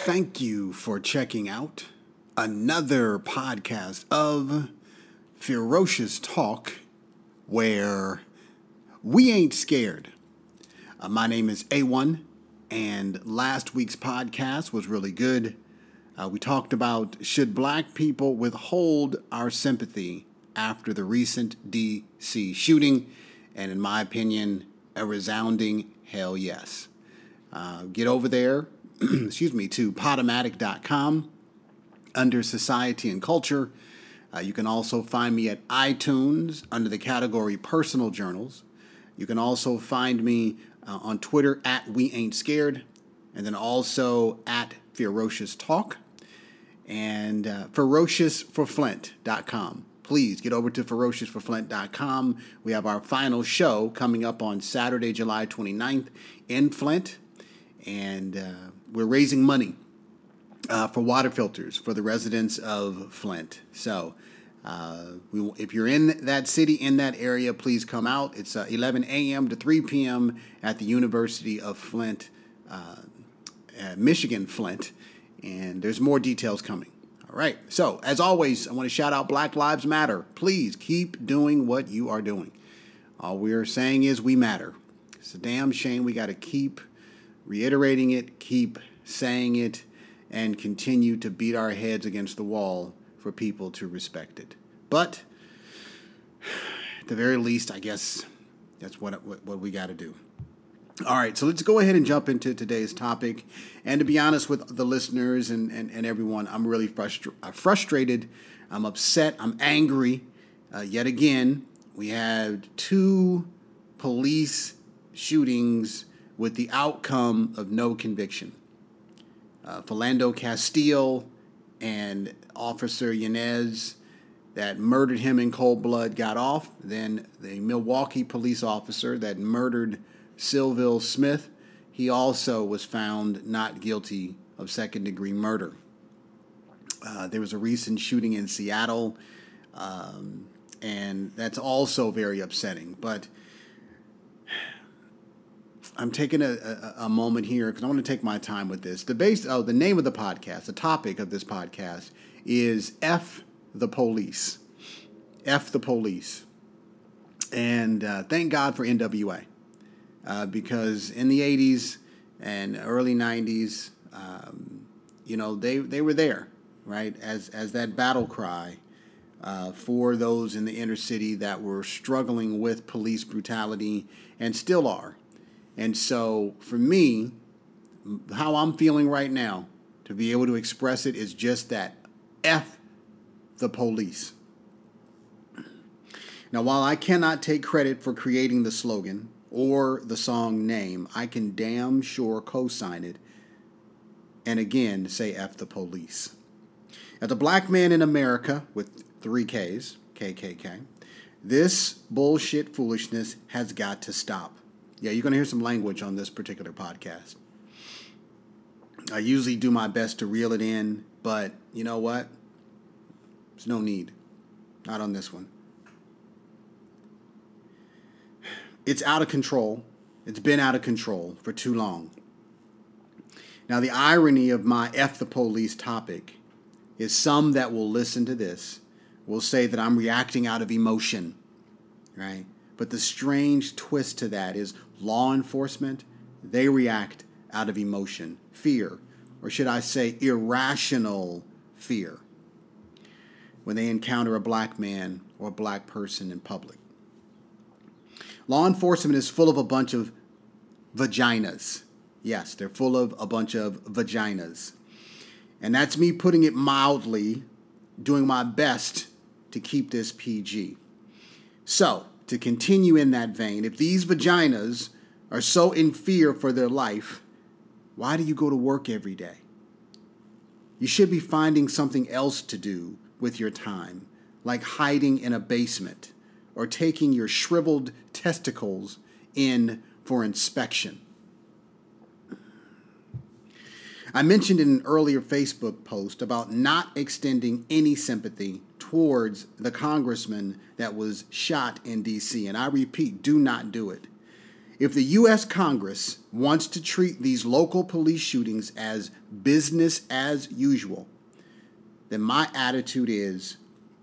Thank you for checking out another podcast of Ferocious Talk, where we ain't scared. My name is A1, and last week's podcast was really good. We talked about, should black people withhold our sympathy after the recent D.C. shooting? And in my opinion, a resounding hell yes. Get over there, to Podomatic.com under Society and Culture. You can also find me at iTunes under the category Personal Journals. You can also find me on Twitter at We Ain't Scared, and then also at Ferocious Talk and ferociousforflint.com. Please get over to ferociousforflint.com. We have our final show coming up on Saturday, July 29th in Flint, and we're raising money for water filters for the residents of Flint. So if you're in that city, in that area, please come out. It's 11 a.m. to 3 p.m. at the University of Flint, Michigan, Flint. And there's more details coming. All right. So, as always, I want to shout out Black Lives Matter. Please keep doing what you are doing. All we're saying is we matter. It's a damn shame we got to keep reiterating it, keep saying it, and continue to beat our heads against the wall for people to respect it. But at the very least, I guess that's what we got to do. All right, so let's go ahead and jump into today's topic. And to be honest with the listeners and everyone, I'm really frustrated. I'm upset. I'm angry. Yet again, we had two police shootings with the outcome of no conviction. Philando Castile and Officer Yanez that murdered him in cold blood got off. Then the Milwaukee police officer that murdered Sylville Smith, he also was found not guilty of second-degree murder. There was a recent shooting in Seattle, and that's also very upsetting. But I'm taking a moment here because I want to take my time with this. The name of the podcast, the topic of this podcast is F the Police. F the Police. And thank God for NWA. Because in the 80s and early 90s, they were there, right, as that battle cry for those in the inner city that were struggling with police brutality and still are. And so for me, how I'm feeling right now, to be able to express it is just that, F the police. Now, while I cannot take credit for creating the slogan or the song name, I can damn sure co-sign it and again say F the police. As a black man in America with 3 Ks, KKK, this bullshit foolishness has got to stop. Yeah, you're going to hear some language on this particular podcast. I usually do my best to reel it in, but you know what? There's no need. Not on this one. It's out of control. It's been out of control for too long. Now, the irony of my F the police topic is some that will listen to this will say that I'm reacting out of emotion, right? But the strange twist to that is law enforcement, they react out of emotion, fear, or should I say irrational fear, when they encounter a black man or a black person in public. Law enforcement is full of a bunch of vaginas. Yes, they're full of a bunch of vaginas. And that's me putting it mildly, doing my best to keep this PG. So, to continue in that vein, if these vaginas are so in fear for their life, why do you go to work every day? You should be finding something else to do with your time, like hiding in a basement or taking your shriveled testicles in for inspection. I mentioned in an earlier Facebook post about not extending any sympathy towards the congressman that was shot in D.C., and I repeat, do not do it. If the U.S. Congress wants to treat these local police shootings as business as usual, then my attitude is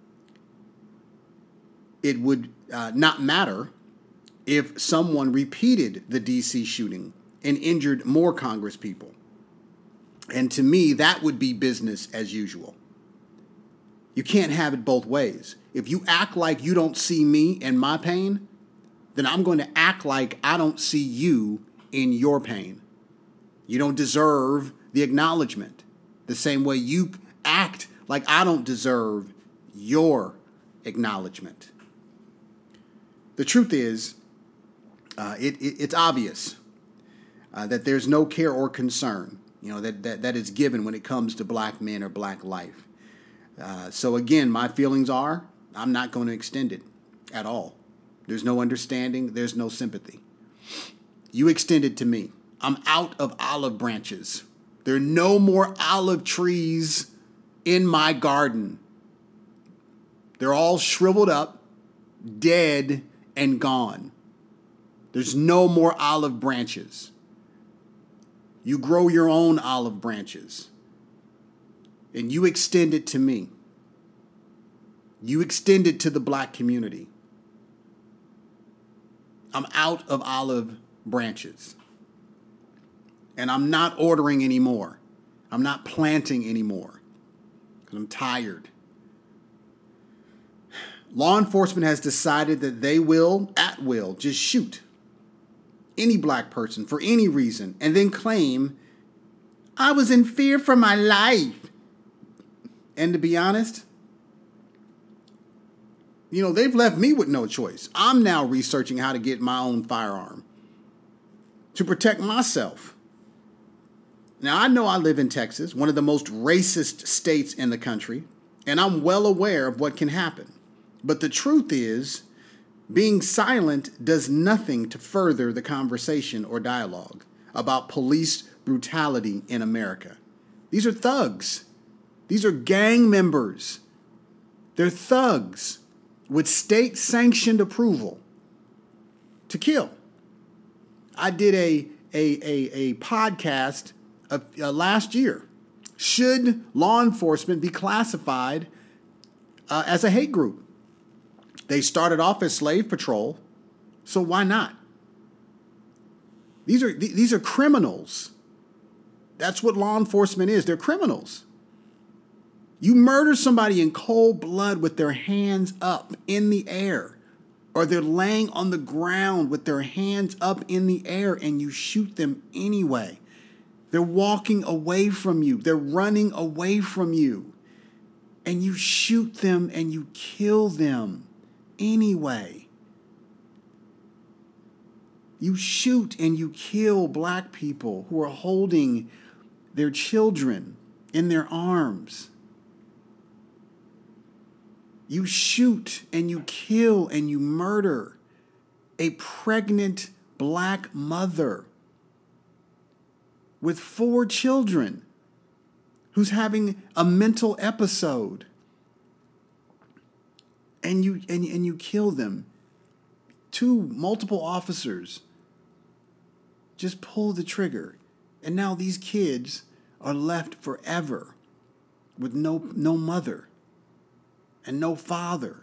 it would not matter if someone repeated the D.C. shooting and injured more Congress people. And to me, that would be business as usual. You can't have it both ways. If you act like you don't see me and my pain, then I'm going to act like I don't see you in your pain. You don't deserve the acknowledgement the same way you act like I don't deserve your acknowledgement. The truth is, it's obvious that there's no care or concern, that is given when it comes to black men or black life. So again, my feelings are, I'm not going to extend it at all. There's no understanding. There's no sympathy. You extend it to me. I'm out of olive branches. There are no more olive trees in my garden. They're all shriveled up, dead, and gone. There's no more olive branches. You grow your own olive branches, and you extend it to me. You extend it to the black community. I'm out of olive branches, and I'm not ordering anymore. I'm not planting anymore because I'm tired. Law enforcement has decided that they will, at will, just shoot any black person for any reason and then claim, I was in fear for my life. And to be honest, they've left me with no choice. I'm now researching how to get my own firearm to protect myself. Now, I know I live in Texas, one of the most racist states in the country, and I'm well aware of what can happen. But the truth is, being silent does nothing to further the conversation or dialogue about police brutality in America. These are thugs. These are gang members. They're thugs with state-sanctioned approval to kill. I did a podcast last year. Should law enforcement be classified as a hate group? They started off as slave patrol, so why not? These are criminals. That's what law enforcement is. They're criminals. You murder somebody in cold blood with their hands up in the air, or they're laying on the ground with their hands up in the air, and you shoot them anyway. They're walking away from you. They're running away from you. And you shoot them and you kill them anyway. You shoot and you kill black people who are holding their children in their arms. You shoot and you kill and you murder a pregnant black mother with 4 children who's having a mental episode. And you kill them. Multiple officers just pull the trigger. And now these kids are left forever with no mother and no father.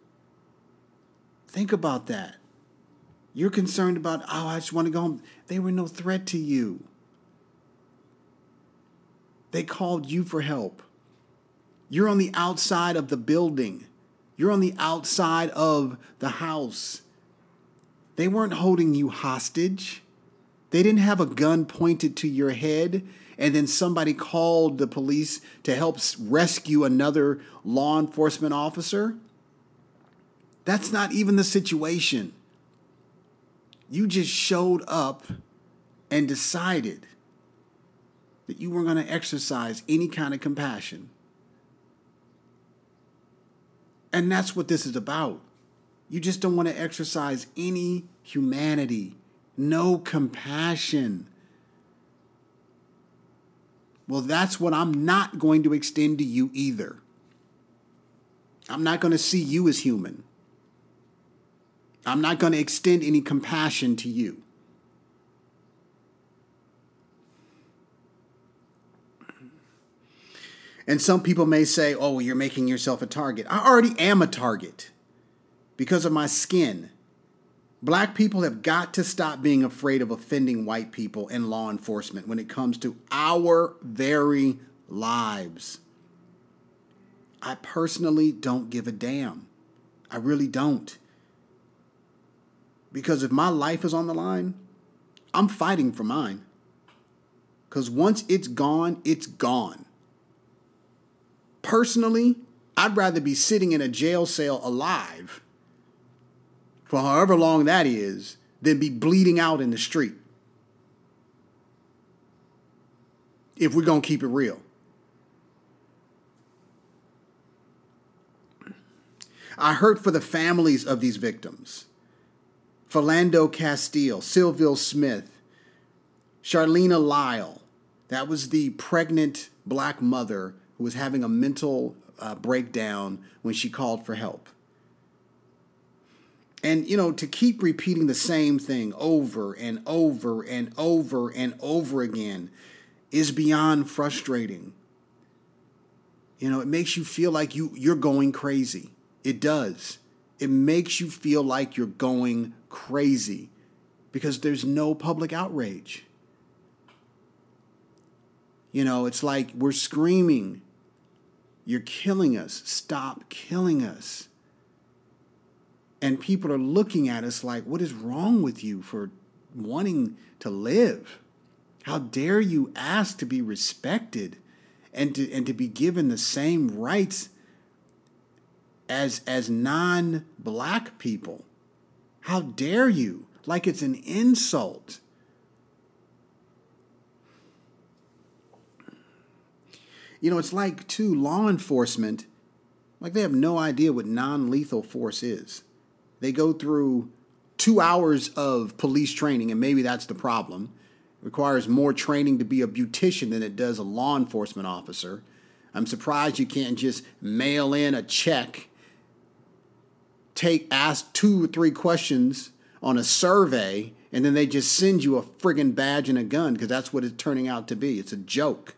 Think about that. You're concerned about, I just want to go home. They were no threat to you. They called you for help. You're on the outside of the building. You're on the outside of the house. They weren't holding you hostage. They didn't have a gun pointed to your head and then somebody called the police to help rescue another law enforcement officer. That's not even the situation. You just showed up and decided that you weren't going to exercise any kind of compassion. And that's what this is about. You just don't want to exercise any humanity, no compassion. Well, that's what I'm not going to extend to you either. I'm not going to see you as human. I'm not going to extend any compassion to you. And some people may say, oh, you're making yourself a target. I already am a target because of my skin. Black people have got to stop being afraid of offending white people and law enforcement when it comes to our very lives. I personally don't give a damn. I really don't. Because if my life is on the line, I'm fighting for mine. Because once it's gone, it's gone. Personally, I'd rather be sitting in a jail cell alive for however long that is than be bleeding out in the street. If we're going to keep it real. I hurt for the families of these victims. Philando Castile, Sylville Smith, Charlene Lyle. That was the pregnant black mother who was having a mental breakdown when she called for help. And, to keep repeating the same thing over and over and over and over again is beyond frustrating. It makes you feel like you're going crazy. It does. It makes you feel like you're going crazy because there's no public outrage. It's like we're screaming, you're killing us. Stop killing us. And people are looking at us like, what is wrong with you for wanting to live? How dare you ask to be respected and to be given the same rights as non-black people? How dare you? Like it's an insult. It's like, too, law enforcement, like they have no idea what non-lethal force is. They go through 2 hours of police training, and maybe that's the problem. It requires more training to be a beautician than it does a law enforcement officer. I'm surprised you can't just mail in a check, ask 2 or 3 questions on a survey, and then they just send you a friggin' badge and a gun, because that's what it's turning out to be. It's a joke.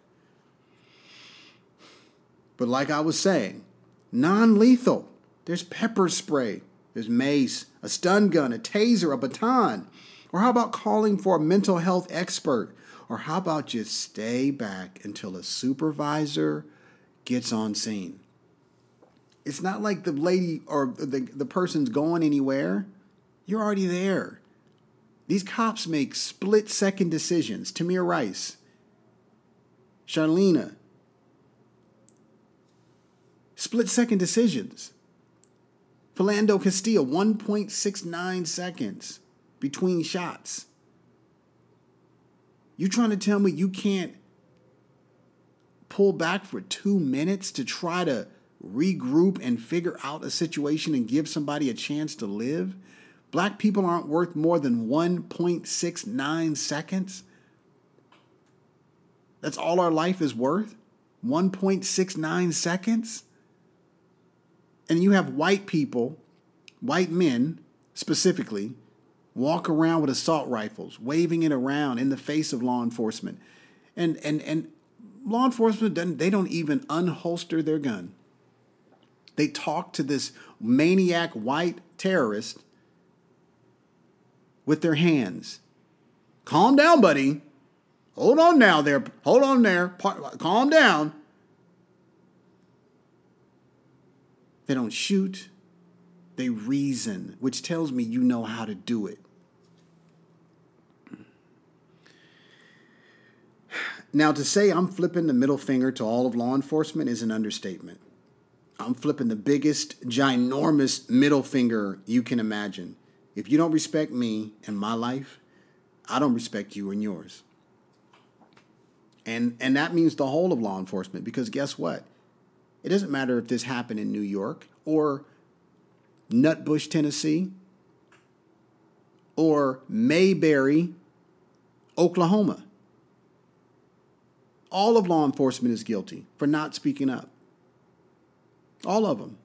But like I was saying, non-lethal. There's pepper spray. There's mace, a stun gun, a taser, a baton. Or how about calling for a mental health expert? Or how about just stay back until a supervisor gets on scene? It's not like the lady or the person's going anywhere. You're already there. These cops make split-second decisions. Tamir Rice, Charlene, split-second decisions. Philando Castile, 1.69 seconds between shots. You trying to tell me you can't pull back for 2 minutes to try to regroup and figure out a situation and give somebody a chance to live? Black people aren't worth more than 1.69 seconds? That's all our life is worth? 1.69 seconds? And you have white people, white men specifically, walk around with assault rifles, waving it around in the face of law enforcement. And law enforcement, they don't even unholster their gun. They talk to this maniac white terrorist with their hands. Calm down, buddy. Hold on now there. Hold on there. Calm down. They don't shoot. They reason, which tells me you know how to do it. Now, to say I'm flipping the middle finger to all of law enforcement is an understatement. I'm flipping the biggest, ginormous middle finger you can imagine. If you don't respect me and my life, I don't respect you and yours. And that means the whole of law enforcement, because guess what? It doesn't matter if this happened in New York or Nutbush, Tennessee, or Mayberry, Oklahoma. All of law enforcement is guilty for not speaking up. All of them.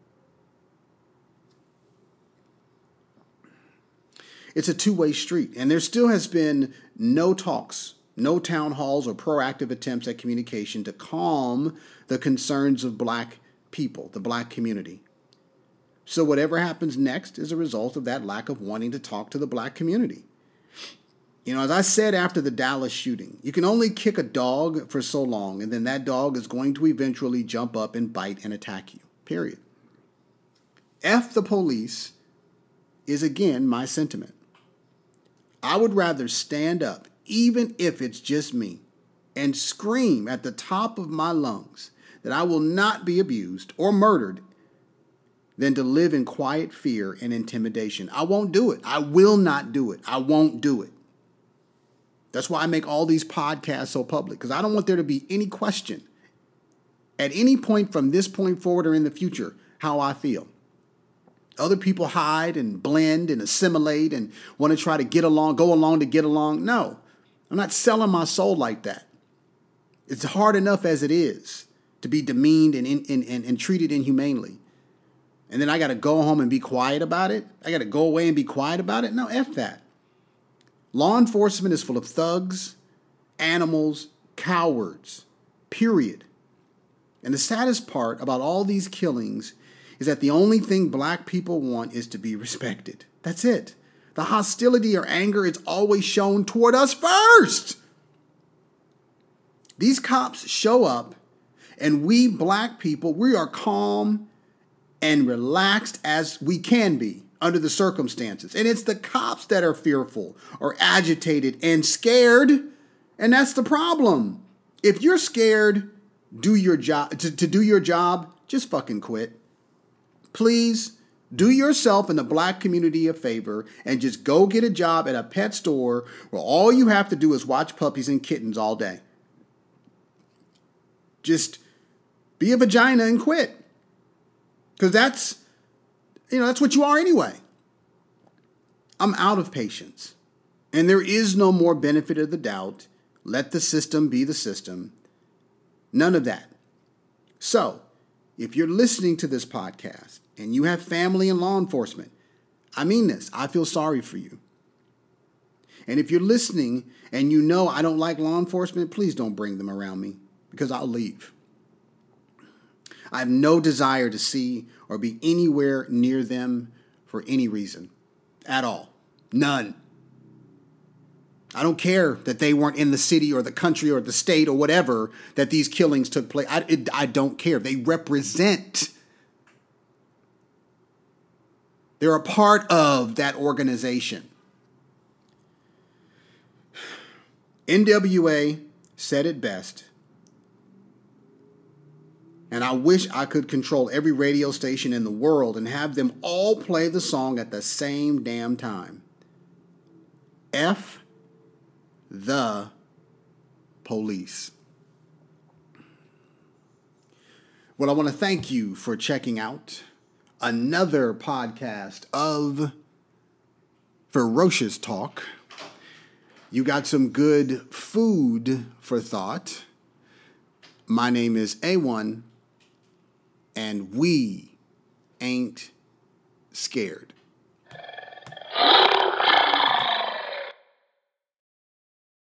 It's a two-way street, and there still has been no talks No town halls or proactive attempts at communication to calm the concerns of black people, the black community. So whatever happens next is a result of that lack of wanting to talk to the black community. You know, as I said after the Dallas shooting, you can only kick a dog for so long, and then that dog is going to eventually jump up and bite and attack you, period. F the police is again my sentiment. I would rather stand up, even if it's just me, and scream at the top of my lungs that I will not be abused or murdered than to live in quiet fear and intimidation. I won't do it. I will not do it. I won't do it. That's why I make all these podcasts so public, because I don't want there to be any question at any point from this point forward or in the future how I feel. Other people hide and blend and assimilate and want to try to get along, go along to get along. No, I'm not selling my soul like that. It's hard enough as it is to be demeaned and treated inhumanely. And then I got to go home and be quiet about it? I got to go away and be quiet about it? No, F that. Law enforcement is full of thugs, animals, cowards, period. And the saddest part about all these killings is that the only thing black people want is to be respected. That's it. The hostility or anger is always shown toward us first. These cops show up, and we black people, we are calm and relaxed as we can be under the circumstances. And it's the cops that are fearful or agitated and scared. And that's the problem. If you're scared, do your job to do your job, just fucking quit. Please do yourself and the black community a favor and just go get a job at a pet store where all you have to do is watch puppies and kittens all day. Just be a vagina and quit. Because that's what you are anyway. I'm out of patience. And there is no more benefit of the doubt. Let the system be the system. None of that. So, if you're listening to this podcast and you have family in law enforcement, I mean this. I feel sorry for you. And if you're listening and you know I don't like law enforcement, please don't bring them around me because I'll leave. I have no desire to see or be anywhere near them for any reason at all. None. I don't care that they weren't in the city or the country or the state or whatever that these killings took place. I don't care. They represent. They're a part of that organization. NWA said it best. And I wish I could control every radio station in the world and have them all play the song at the same damn time. F the police. Well, I want to thank you for checking out another podcast of Ferocious Talk. You got some good food for thought. My name is A1. And we ain't scared.